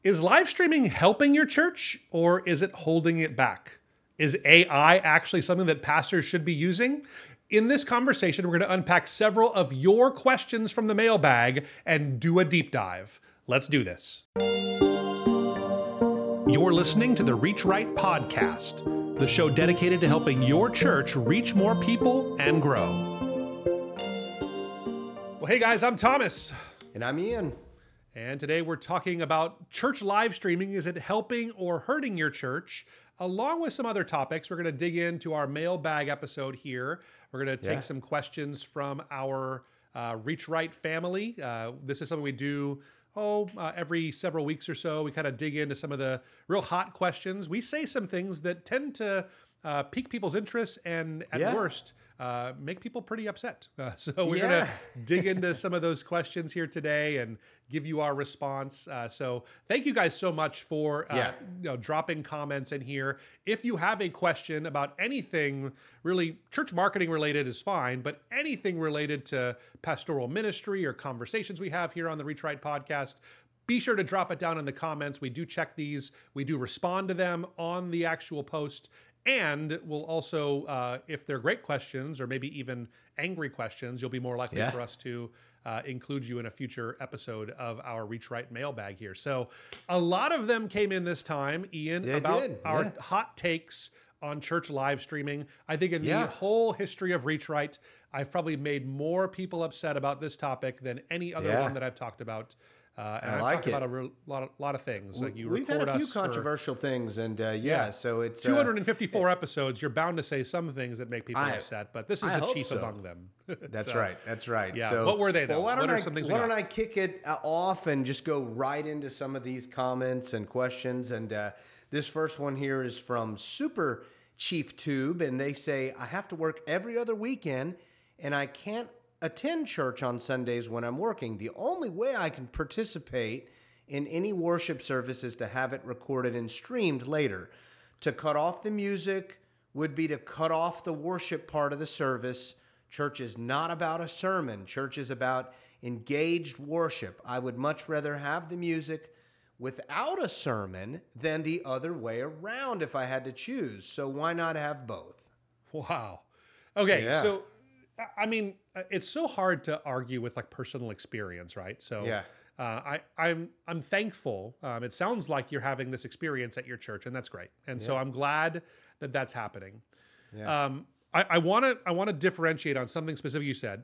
Is live streaming helping your church or is it holding it back? Is AI actually something that pastors should be using? In this conversation, we're going to unpack several of your questions from the mailbag and do a deep dive. Let's do this. You're listening to the Reach Right podcast, the show dedicated to helping your church reach more people and grow. Well, hey guys, I'm Thomas. And I'm Ian. And today we're talking about church live streaming. Is it helping or hurting your church? Along with some other topics, we're going to dig into our mailbag episode here. We're going to take some questions from our Reach Right family. This is something we do every several weeks or so. We kind of dig into some of the real hot questions. We say some things that tend to pique people's interest and at worst make people pretty upset. So we're going to dig into some of those questions here today and give you our response. So thank you guys so much for dropping comments in here. If you have a question about anything really church marketing related is fine, but anything related to pastoral ministry or conversations we have here on the Reach Right podcast, be sure to drop it down in the comments. We do check these. We do respond to them on the actual post. And we'll also, if they're great questions or maybe even angry questions, you'll be more likely for us to include you in a future episode of our Reach Right mailbag here. So a lot of them came in this time, Ian, about our hot takes on church live streaming. I think in the whole history of Reach Right, I've probably made more people upset about this topic than any other one that I've talked about. And I've talked about a lot of things. Like we've had a few controversial things, and so it's 254 episodes. You're bound to say some things that make people upset, but this is the chief among them. That's right. That's right. Yeah. So, what were they though? Why don't I kick it off and just go right into some of these comments and questions? And this first one here is from Super Chief Tube, and they say, "I have to work every other weekend, and I can't attend church on Sundays when I'm working. The only way I can participate in any worship service is to have it recorded and streamed later. To cut off the music would be to cut off the worship part of the service. Church is not about a sermon. Church is about engaged worship. I would much rather have the music without a sermon than the other way around if I had to choose. So why not have both?" Wow. Okay, so I mean, it's so hard to argue with like personal experience, right? So I'm thankful. It sounds like you're having this experience at your church, and that's great. And so I'm glad that that's happening. Yeah. I want to differentiate on something specific you said.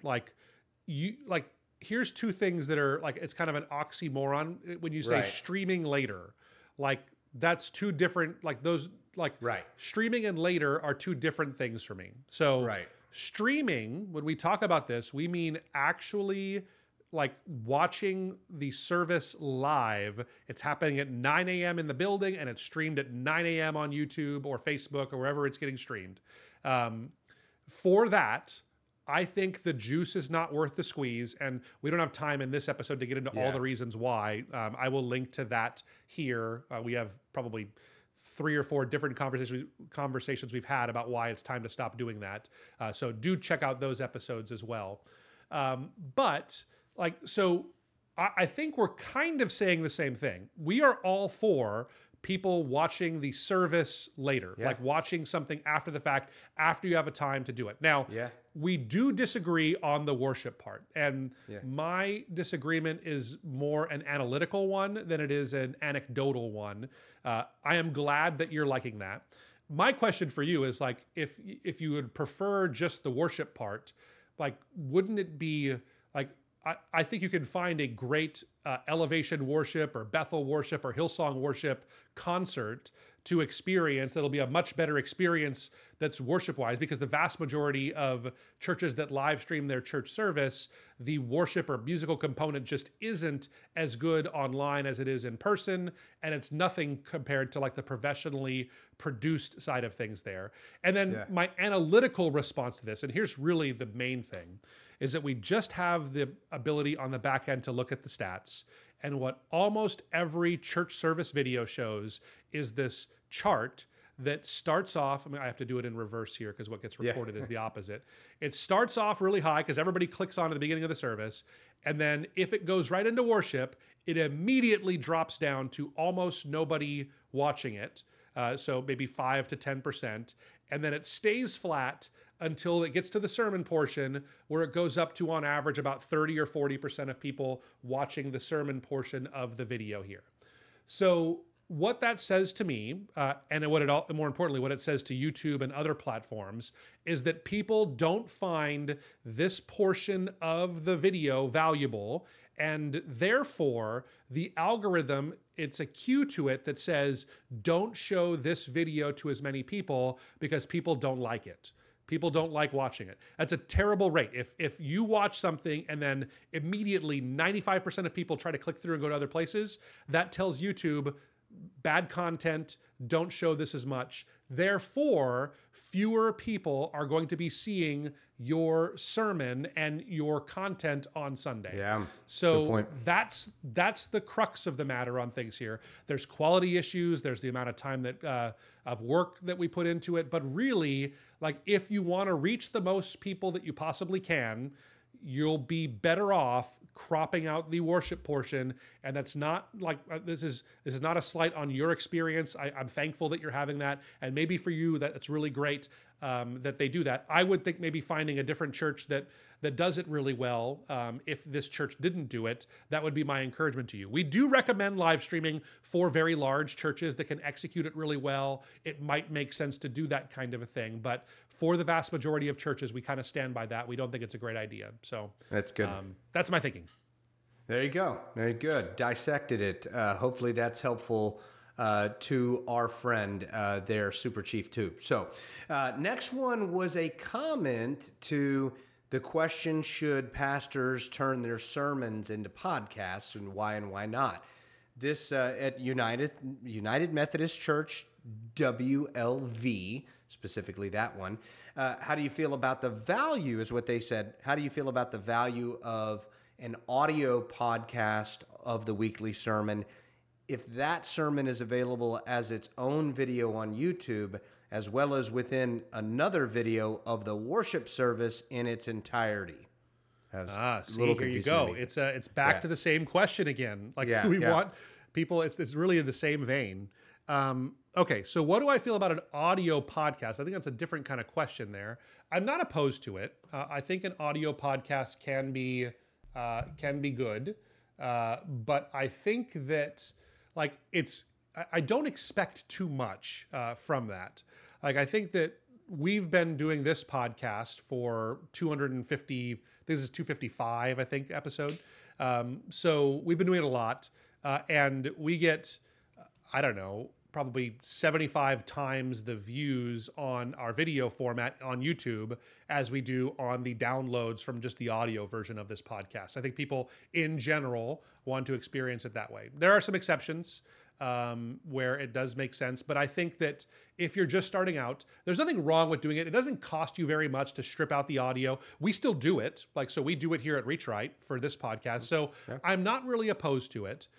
Here's two things that are like it's kind of an oxymoron when you say streaming later. Like that's two different. Like those streaming and later are two different things for me. So streaming, when we talk about this, we mean actually like watching the service live. It's happening at 9 a.m. in the building and it's streamed at 9 a.m. on YouTube or Facebook or wherever it's getting streamed. For that, I think the juice is not worth the squeeze, and we don't have time in this episode to get into all the reasons why. I will link to that here. We have probably 3 or 4 different conversations we've had about why it's time to stop doing that. So do check out those episodes as well. But I think we're kind of saying the same thing. We are all for people watching the service later, like watching something after the fact, after you have a time to do it. Now, we do disagree on the worship part. And my disagreement is more an analytical one than it is an anecdotal one. I am glad that you're liking that. My question for you is like, if you would prefer just the worship part, like, wouldn't it be like, I think you can find a great Elevation worship or Bethel worship or Hillsong worship concert to experience that'll be a much better experience that's worship-wise, because the vast majority of churches that live stream their church service, the worship or musical component just isn't as good online as it is in person, and it's nothing compared to like the professionally produced side of things there. And then my analytical response to this, and here's really the main thing, is that we just have the ability on the back end to look at the stats. And what almost every church service video shows is this chart that starts off, I mean, I have to do it in reverse here because what gets recorded is the opposite. It starts off really high because everybody clicks on at the beginning of the service. And then if it goes right into worship, it immediately drops down to almost nobody watching it. So maybe 5 to 10%. And then it stays flat until it gets to the sermon portion, where it goes up to, on average, about 30 or 40% of people watching the sermon portion of the video here. So what that says to me, and more importantly, what it says to YouTube and other platforms, is that people don't find this portion of the video valuable, and therefore the algorithm, it's a cue to it that says, don't show this video to as many people because people don't like it. People don't like watching it. That's a terrible rate. If you watch something and then immediately 95% of people try to click through and go to other places, that tells YouTube bad content, don't show this as much. Therefore, fewer people are going to be seeing your sermon and your content on Sunday. Yeah. So that's the crux of the matter on things here. There's quality issues. There's the amount of time that of work that we put into it. But really, like, if you want to reach the most people that you possibly can, you'll be better off cropping out the worship portion. And that's not like, this is not a slight on your experience. I'm thankful that you're having that. And maybe for you, that's really great that they do that. I would think maybe finding a different church that does it really well. If this church didn't do it, that would be my encouragement to you. We do recommend live streaming for very large churches that can execute it really well. It might make sense to do that kind of a thing, but for the vast majority of churches, we kind of stand by that. We don't think it's a great idea. So that's good. That's my thinking. There you go. Very good. Dissected it. Hopefully that's helpful to our friend there, Super Chief Tube. So next one was a comment to the question, should pastors turn their sermons into podcasts, and why not? This at United Methodist Church, WLV, specifically that one. How do you feel about the value, is what they said. How do you feel about the value of an audio podcast of the weekly sermon, if that sermon is available as its own video on YouTube, as well as within another video of the worship service in its entirety? See, here you go. It's back to the same question again. Like, do we want people? It's really in the same vein. Okay, so what do I feel about an audio podcast? I think that's a different kind of question there. I'm not opposed to it. I think an audio podcast can be good, but I think that, like, I don't expect too much from that. Like, I think that we've been doing this podcast for 250, this is 255, I think, episode. So we've been doing it a lot, and we get, I don't know, probably 75 times the views on our video format on YouTube as we do on the downloads from just the audio version of this podcast. I think people in general want to experience it that way. There are some exceptions where it does make sense, but I think that if you're just starting out, there's nothing wrong with doing it. It doesn't cost you very much to strip out the audio. We still do it. So we do it here at Reach Right for this podcast. So I'm not really opposed to it.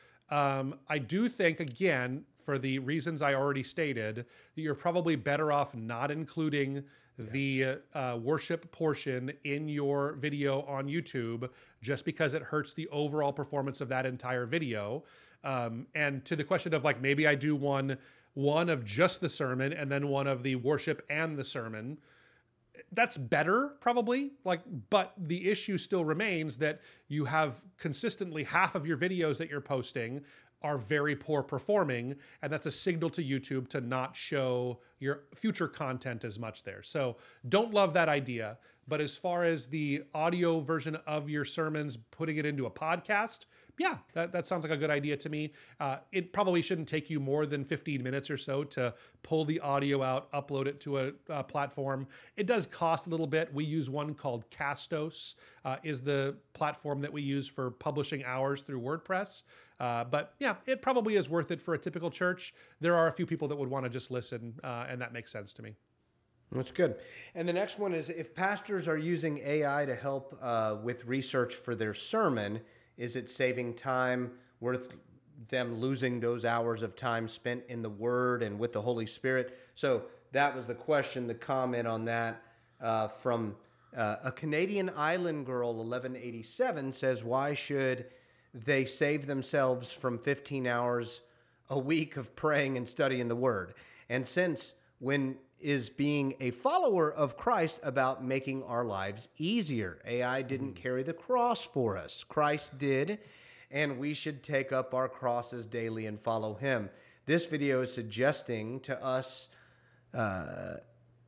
I do think, again, for the reasons I already stated, that you're probably better off not including the worship portion in your video on YouTube, just because it hurts the overall performance of that entire video. And to the question of, like, maybe I do one of just the sermon and then one of the worship and the sermon, that's better probably, but the issue still remains that you have consistently half of your videos that you're posting are very poor performing, and that's a signal to YouTube to not show your future content as much there. So don't love that idea, but as far as the audio version of your sermons, putting it into a podcast, yeah, that sounds like a good idea to me. It probably shouldn't take you more than 15 minutes or so to pull the audio out, upload it to a platform. It does cost a little bit. We use one called Castos, is the platform that we use for publishing ours through WordPress. But yeah, it probably is worth it for a typical church. There are a few people that would want to just listen, and that makes sense to me. That's good. And the next one is, if pastors are using AI to help with research for their sermon, is it saving time, worth them losing those hours of time spent in the Word and with the Holy Spirit. So that was the question, the comment on that from a Canadian island girl, 1187, says, why should they save themselves from 15 hours a week of praying and studying the Word? And since when is being a follower of Christ about making our lives easier? AI didn't carry the cross for us. Christ did, and we should take up our crosses daily and follow him. This video is suggesting to us Almond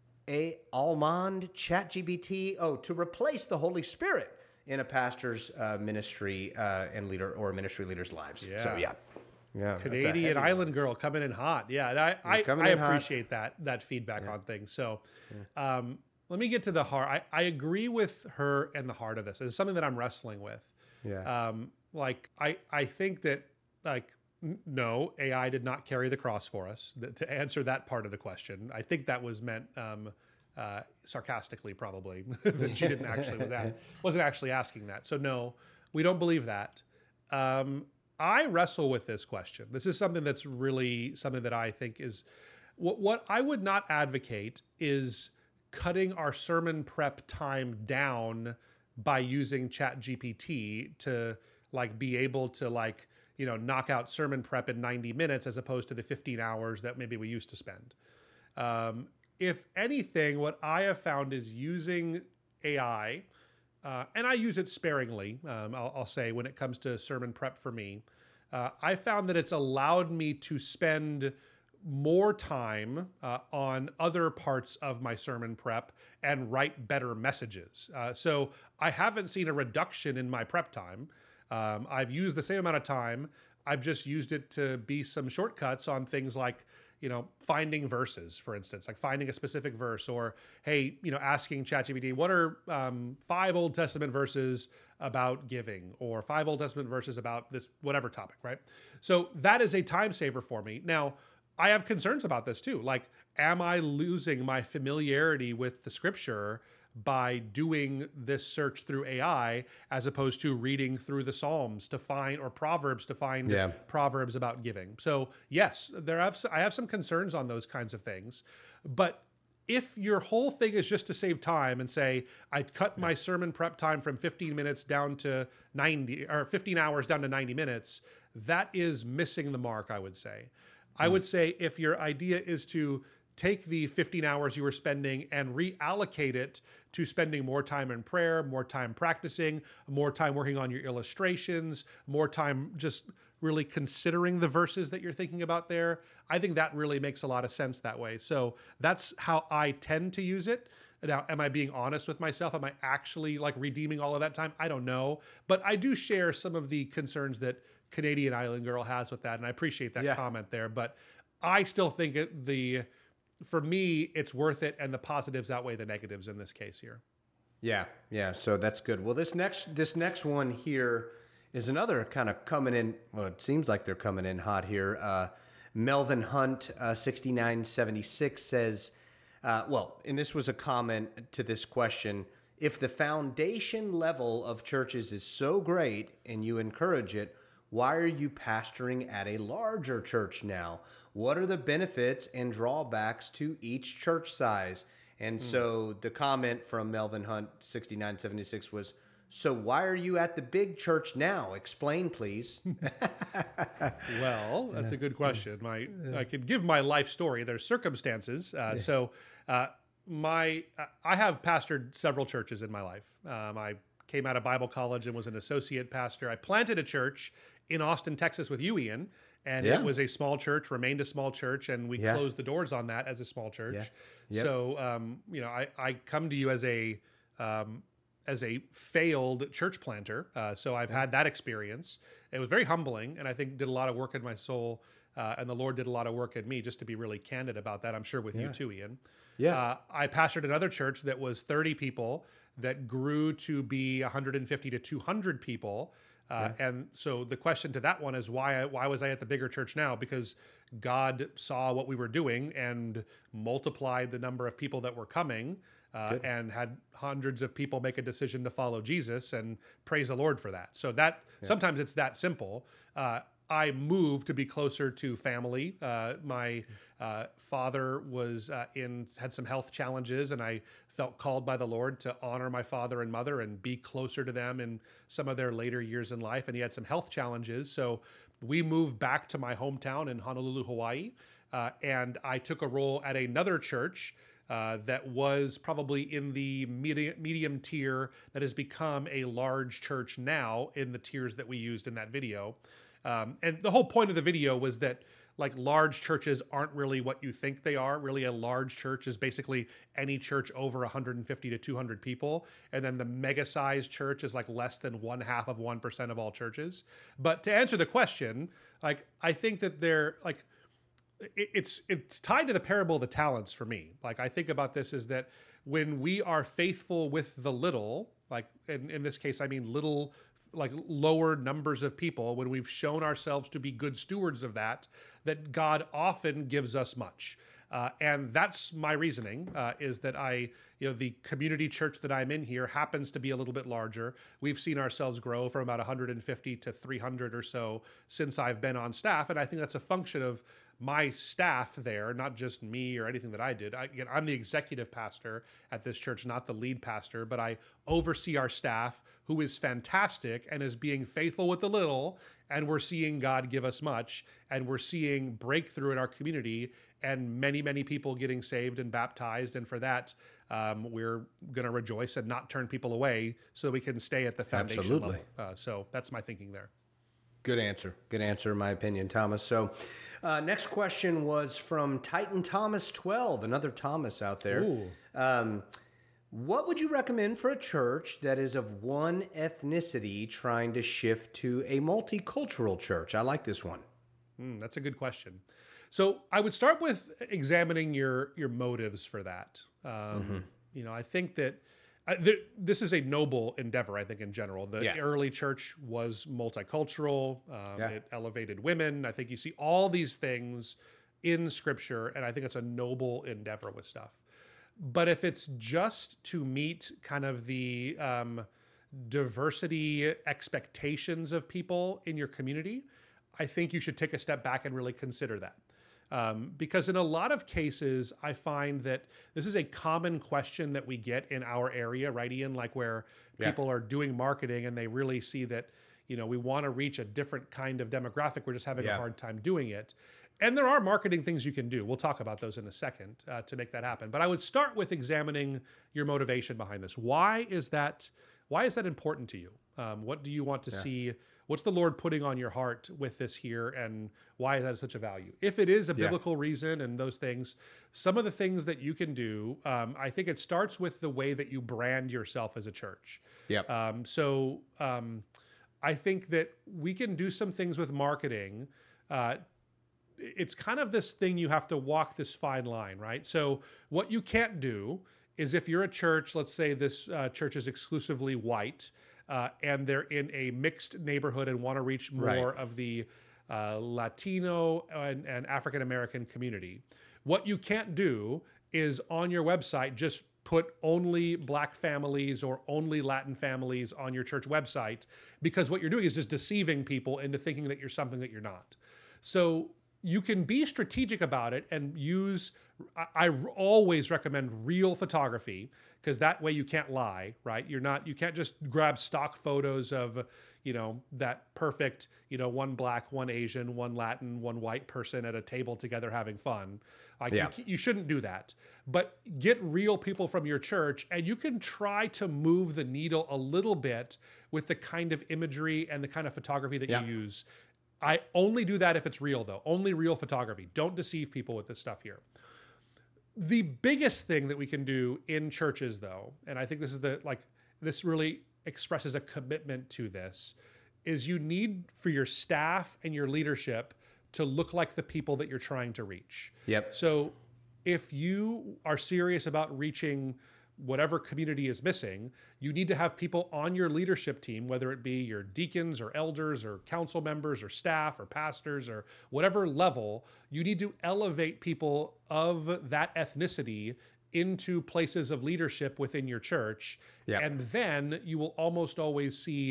ChatGPT, to replace the Holy Spirit in a pastor's ministry and leader or ministry leader's lives. Yeah. So yeah, Canadian island girl coming in hot. Yeah, and I appreciate that feedback on things. So let me get to the heart. I agree with her and the heart of this. It's something that I'm wrestling with. Yeah. I think that no, AI did not carry the cross for us. To answer that part of the question, I think that was meant sarcastically, probably. That she wasn't actually asking that. So no, we don't believe that. I wrestle with this question. This is something that's really something that I think is what I would not advocate is cutting our sermon prep time down by using ChatGPT to be able to knock out sermon prep in 90 minutes as opposed to the 15 hours that maybe we used to spend. If anything, what I have found is using AI, and I use it sparingly, I'll say, when it comes to sermon prep for me. I found that it's allowed me to spend more time on other parts of my sermon prep and write better messages. So I haven't seen a reduction in my prep time. I've used the same amount of time. I've just used it to be some shortcuts on things like, finding verses, for instance, like finding a specific verse, or, hey, asking ChatGPT, what are 5 Old Testament verses about giving, or 5 Old Testament verses about this, whatever topic, right? So that is a time saver for me. Now, I have concerns about this too. Am I losing my familiarity with the scripture by doing this search through AI as opposed to reading through the Psalms to find, or Proverbs to find Proverbs about giving? So yes, I have some concerns on those kinds of things. But if your whole thing is just to save time and say, I cut my sermon prep time from 15 minutes down to 90, or 15 hours down to 90 minutes, that is missing the mark, I would say. I would say if your idea is to take the 15 hours you were spending and reallocate it to spending more time in prayer, more time practicing, more time working on your illustrations, more time just really considering the verses that you're thinking about there, I think that really makes a lot of sense that way. So that's how I tend to use it. Now, am I being honest with myself? Am I actually redeeming all of that time? I don't know. But I do share some of the concerns that Canadian Island Girl has with that, and I appreciate that comment there. But I still think for me, it's worth it, and the positives outweigh the negatives in this case here. Yeah. So that's good. Well, this next one here is another kind of coming in. Well, it seems like they're coming in hot here. Melvin Hunt, 6976 says, and this was a comment to this question: if the foundation level of churches is so great and you encourage it, why are you pastoring at a larger church now? What are the benefits and drawbacks to each church size? And so the comment from Melvin Hunt, 6976 was, so why are you at the big church now? Explain, please. Well, that's a good question. I could give my life story. There's circumstances. I have pastored several churches in my life. I came out of Bible college and was an associate pastor. I planted a church in Austin, Texas with you, Ian. And it was a small church, remained a small church, and we closed the doors on that as a small church. Yeah. Yep. So, I come to you as a failed church planter. So I've had that experience. It was very humbling, and I think did a lot of work in my soul. And the Lord did a lot of work in me, just to be really candid about that. I'm sure with you too, Ian. Yeah. I pastored another church that was 30 people that grew to be 150 to 200 people. And so the question to that one is why was I at the bigger church now? Because God saw what we were doing and multiplied the number of people that were coming, and had hundreds of people make a decision to follow Jesus, and praise the Lord for that. So that sometimes it's that simple. I moved to be closer to family. My father was had some health challenges, and I felt called by the Lord to honor my father and mother and be closer to them in some of their later years in life. And he had some health challenges, so we moved back to my hometown in Honolulu, Hawaii, and I took a role at another church that was probably in the medium tier that has become a large church now in the tiers that we used in that video. And the whole point of the video was that like large churches aren't really what you think they are. Really, a large church is basically any church over 150 to 200 people. And then the mega sized church is like less than 0.5% of all churches. But to answer the question, like, I think that they're like, it's tied to the parable of the talents for me. Like, I think about this is that when we are faithful with the little, like in this case, I mean little, like lower numbers of people, when we've shown ourselves to be good stewards of that that God often gives us much. And that's my reasoning, is that the community church that I'm in here happens to be a little bit larger. We've seen ourselves grow from about 150 to 300 or so since I've been on staff. And I think that's a function of my staff there, not just me or anything that I did. I'm the executive pastor at this church, not the lead pastor, but I oversee our staff, who is fantastic and is being faithful with the little. And we're seeing God give us much, and we're seeing breakthrough in our community and many, many people getting saved and baptized. And for that, we're going to rejoice and not turn people away so we can stay at the foundation level. So that's my thinking there. Good answer. Good answer, in my opinion, Thomas. So next question was from Titan Thomas 12, another Thomas out there. What would you recommend for a church that is of one ethnicity trying to shift to a multicultural church? I like this one. That's a good question. So I would start with examining your motives for that. I think that this is a noble endeavor, I think, in general. The early church was multicultural. It elevated women. I think you see all these things in Scripture, and I think it's a noble endeavor with stuff. But if it's just to meet kind of the diversity expectations of people in your community, I think you should take a step back and really consider that. Because in a lot of cases, I find that this is a common question that we get in our area, right, Ian? Like where people are doing marketing and they really see that, we want to reach a different kind of demographic. We're just having a hard time doing it. And there are marketing things you can do. We'll talk about those in a second to make that happen. But I would start with examining your motivation behind this. Why is that important to you? What do you want to see? What's the Lord putting on your heart with this here, and why is that such a value? If it is a biblical reason and those things, some of the things that you can do, I think it starts with the way that you brand yourself as a church. I think that we can do some things with marketing. It's kind of this thing you have to walk this fine line, right? So what you can't do is if you're a church, let's say this church is exclusively white, and they're in a mixed neighborhood and want to reach more of the Latino and African-American community. What you can't do is on your website just put only Black families or only Latin families on your church website, because what you're doing is just deceiving people into thinking that you're something that you're not. So you can be strategic about it and use, I always recommend real photography, because that way you can't lie, right? You can't just grab stock photos of, that perfect, one Black, one Asian, one Latin, one white person at a table together having fun. You shouldn't do that. But get real people from your church, and you can try to move the needle a little bit with the kind of imagery and the kind of photography that you use. I only do that if it's real, though. Only real photography. Don't deceive people with this stuff here. The biggest thing that we can do in churches, though, and I think this is this really expresses a commitment to this, is you need for your staff and your leadership to look like the people that you're trying to reach. So if you are serious about reaching whatever community is missing, you need to have people on your leadership team, whether it be your deacons or elders or council members or staff or pastors or whatever level. You need to elevate people of that ethnicity into places of leadership within your church. And then you will almost always see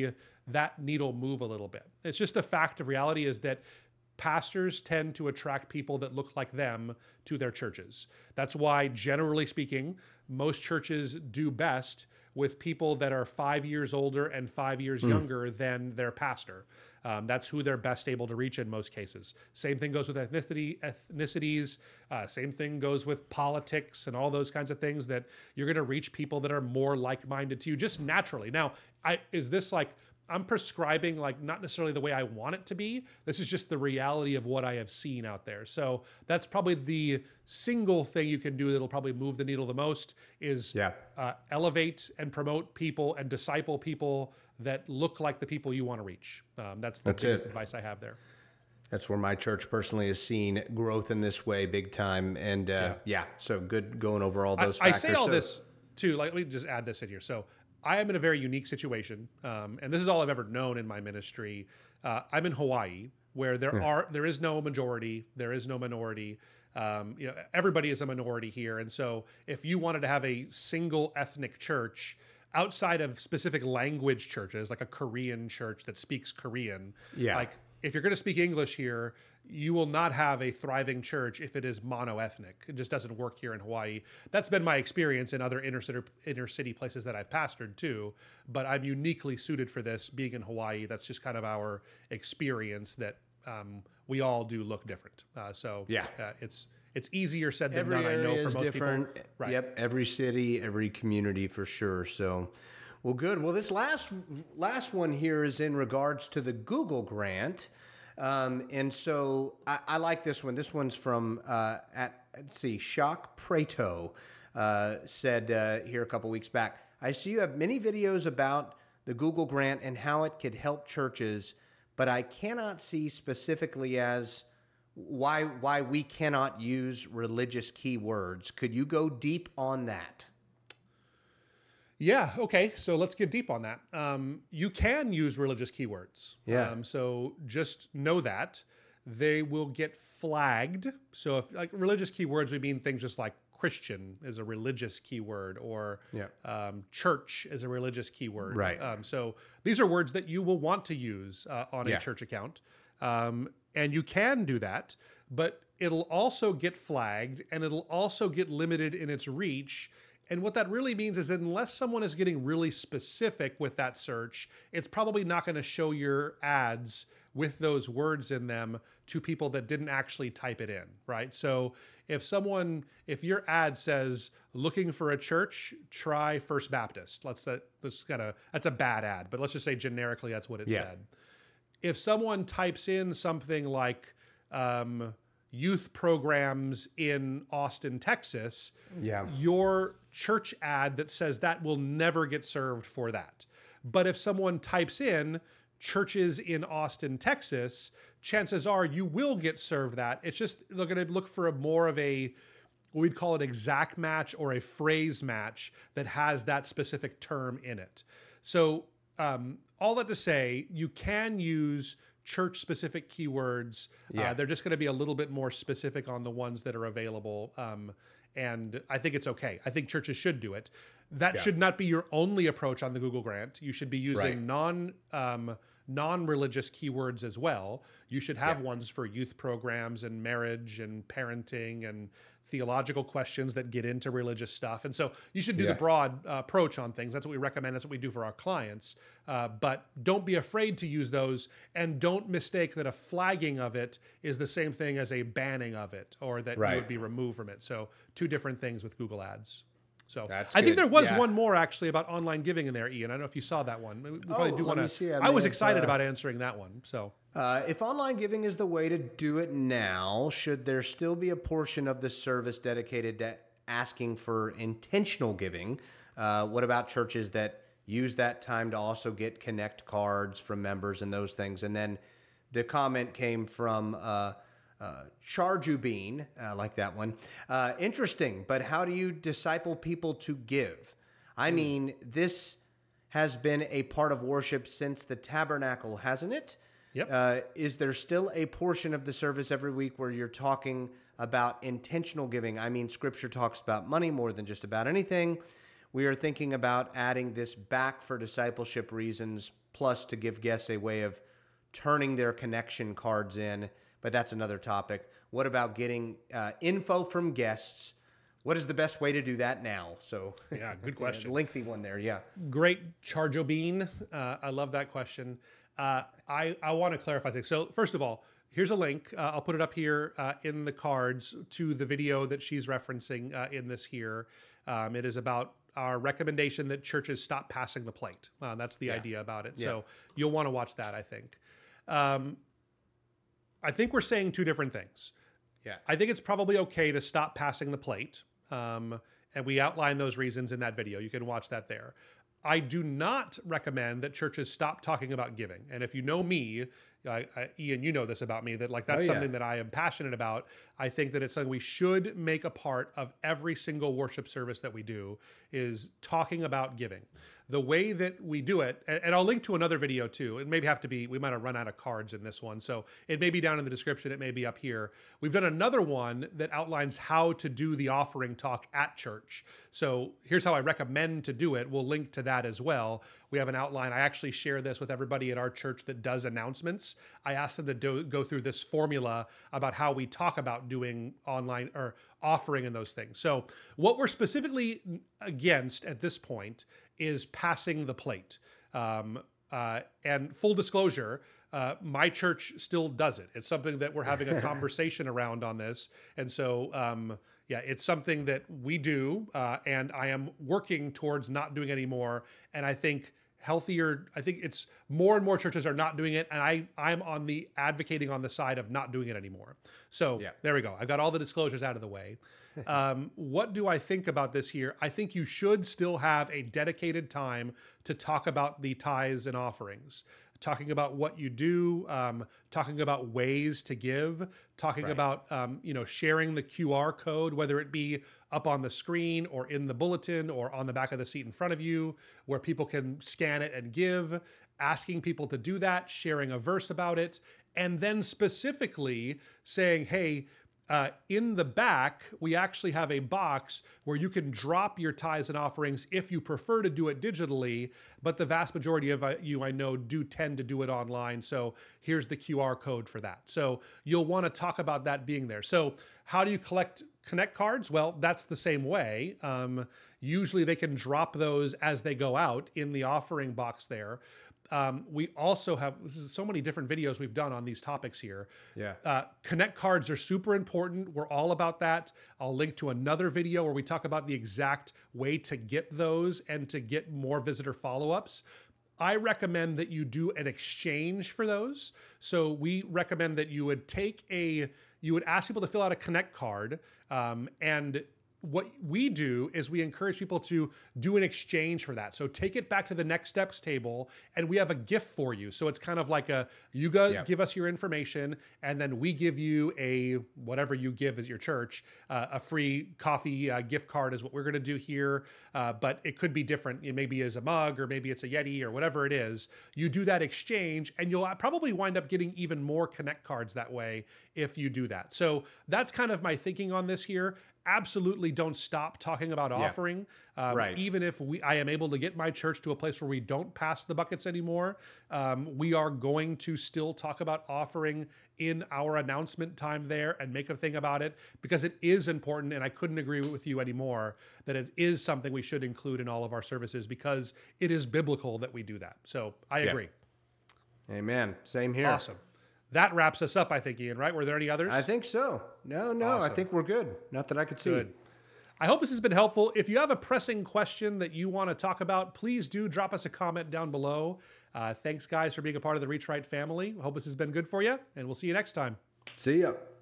that needle move a little bit. It's just a fact of reality is that pastors tend to attract people that look like them to their churches. That's why, generally speaking, most churches do best with people that are 5 years older and 5 years younger than their pastor. That's who they're best able to reach in most cases. Same thing goes with ethnicities. Same thing goes with politics and all those kinds of things, that you're going to reach people that are more like-minded to you just naturally. Now, is this like, I'm prescribing like not necessarily the way I want it to be. This is just the reality of what I have seen out there. So that's probably the single thing you can do that'll probably move the needle the most is elevate and promote people and disciple people that look like the people you want to reach. That's the biggest advice I have there. That's where my church personally has seen growth in this way big time. And so good going over all those factors. I say all this too, like, let me just add this in here. So I am in a very unique situation, and this is all I've ever known in my ministry. I'm in Hawaii, where there is no majority, there is no minority. Everybody is a minority here, and so if you wanted to have a single ethnic church outside of specific language churches, like a Korean church that speaks Korean, like if you're going to speak English here, you will not have a thriving church if it is mono-ethnic. It just doesn't work here in Hawaii. That's been my experience in other inner city places that I've pastored too, but I'm uniquely suited for this being in Hawaii. That's just kind of our experience, that we all do look different. It's easier said than done, I know, for most different. People. Right. Yep, every city, every community for sure. So, well, good. Well, this last one here is in regards to the Google grant. And so I like this one. This one's from, Shock Prato said here a couple weeks back, I see you have many videos about the Google grant and how it could help churches, but I cannot see specifically as why we cannot use religious keywords. Could you go deep on that? Yeah. Okay. So let's get deep on that. You can use religious keywords. Yeah. So just know that they will get flagged. So if like religious keywords, we mean things just like Christian is a religious keyword, or church is a religious keyword. Right. So these are words that you will want to use on a church account. And you can do that, but it'll also get flagged and it'll also get limited in its reach. And what that really means is that unless someone is getting really specific with that search, it's probably not going to show your ads with those words in them to people that didn't actually type it in, right? So if your ad says looking for a church, try First Baptist. That's a bad ad, but let's just say generically that's what it said. If someone types in something like youth programs in Austin, Texas, your church ad that says that will never get served for that. But if someone types in churches in Austin, Texas, chances are you will get served that. It's just they're going to look for more of a, what we'd call an exact match or a phrase match that has that specific term in it. So all that to say, you can use church-specific keywords. They're just going to be a little bit more specific on the ones that are available. And I think it's okay. I think churches should do it. That should not be your only approach on the Google grant. You should be using non-religious keywords as well. You should have ones for youth programs and marriage and parenting and theological questions that get into religious stuff. And so you should do the broad approach on things. That's what we recommend. That's what we do for our clients. But don't be afraid to use those, and don't mistake that a flagging of it is the same thing as a banning of it, or that you would be removed from it. So two different things with Google Ads. So I think there was one more actually about online giving in there, Ian. I don't know if you saw that one. We probably do want to. I was excited about answering that one. So if online giving is the way to do it now, should there still be a portion of the service dedicated to asking for intentional giving? What about churches that use that time to also get connect cards from members and those things? And then the comment came from Charjubin, like that one. Interesting, but how do you disciple people to give? I mean, this has been a part of worship since the tabernacle, hasn't it? Yep. Is there still a portion of the service every week where you're talking about intentional giving? I mean, Scripture talks about money more than just about anything. We are thinking about adding this back for discipleship reasons, plus to give guests a way of turning their connection cards in, but that's another topic. What about getting info from guests? What is the best way to do that now? So yeah, good question. Lengthy one there, yeah. Great, Charjo Bean. I love that question. I want to clarify things. So first of all, here's a link. I'll put it up here in the cards to the video that she's referencing in this here. It is about our recommendation that churches stop passing the plate. That's the idea about it. So you'll want to watch that, I think. I think we're saying two different things. Yeah. I think it's probably okay to stop passing the plate. And we outline those reasons in that video. You can watch that there. I do not recommend that churches stop talking about giving. And if you know me, Ian, you know this about me, that like that's something that I am passionate about. I think that it's something we should make a part of every single worship service that we do is talking about giving. The way that we do it, and I'll link to another video too. It may have to be, we might have run out of cards in this one. So it may be down in the description. It may be up here. We've done another one that outlines how to do the offering talk at church. So here's how I recommend to do it. We'll link to that as well. We have an outline. I actually share this with everybody at our church that does announcements. I asked them to go through this formula about how we talk about doing online or offering and those things. So what we're specifically against at this point is passing the plate. And full disclosure, my church still does it. It's something that we're having a conversation around on this. And so, yeah, it's something that we do, and I am working towards not doing anymore. And I think I think it's more and more churches are not doing it. And I'm on the advocating on the side of not doing it anymore. So there we go. I've got all the disclosures out of the way. What do I think about this here? I think you should still have a dedicated time to talk about the tithes and offerings, talking about what you do, talking about ways to give, talking about, sharing the QR code, whether it be up on the screen or in the bulletin or on the back of the seat in front of you, where people can scan it and give, asking people to do that, sharing a verse about it, and then specifically saying, hey, in the back, we actually have a box where you can drop your tithes and offerings if you prefer to do it digitally, but the vast majority of you I know do tend to do it online. So here's the QR code for that. So you'll want to talk about that being there. So how do you connect cards? Well, that's the same way. Usually they can drop those as they go out in the offering box there. We also have, this is so many different videos we've done on these topics here. Yeah. Connect cards are super important. We're all about that. I'll link to another video where we talk about the exact way to get those and to get more visitor follow-ups. I recommend that you do an exchange for those. So we recommend that you would ask people to fill out a Connect card, and what we do is we encourage people to do an exchange for that. So take it back to the next steps table and we have a gift for you. So it's kind of like give us your information and then we give you whatever you give as your church, a free coffee gift card is what we're going to do here. But it could be different. It maybe is a mug or maybe it's a Yeti or whatever it is. You do that exchange and you'll probably wind up getting even more Connect cards that way if you do that. So that's kind of my thinking on this here. Absolutely don't stop talking about offering. Right. Even if I am able to get my church to a place where we don't pass the buckets anymore, we are going to still talk about offering in our announcement time there and make a thing about it because it is important. And I couldn't agree with you anymore that it is something we should include in all of our services because it is biblical that we do that. So I agree. Amen. Same here. Awesome. That wraps us up, I think, Ian, right? Were there any others? I think so. No, awesome. I think we're good. Not that I could see. Good. I hope this has been helpful. If you have a pressing question that you want to talk about, please do drop us a comment down below. Thanks, guys, for being a part of the Reach Right family. I hope this has been good for you, and we'll see you next time. See ya.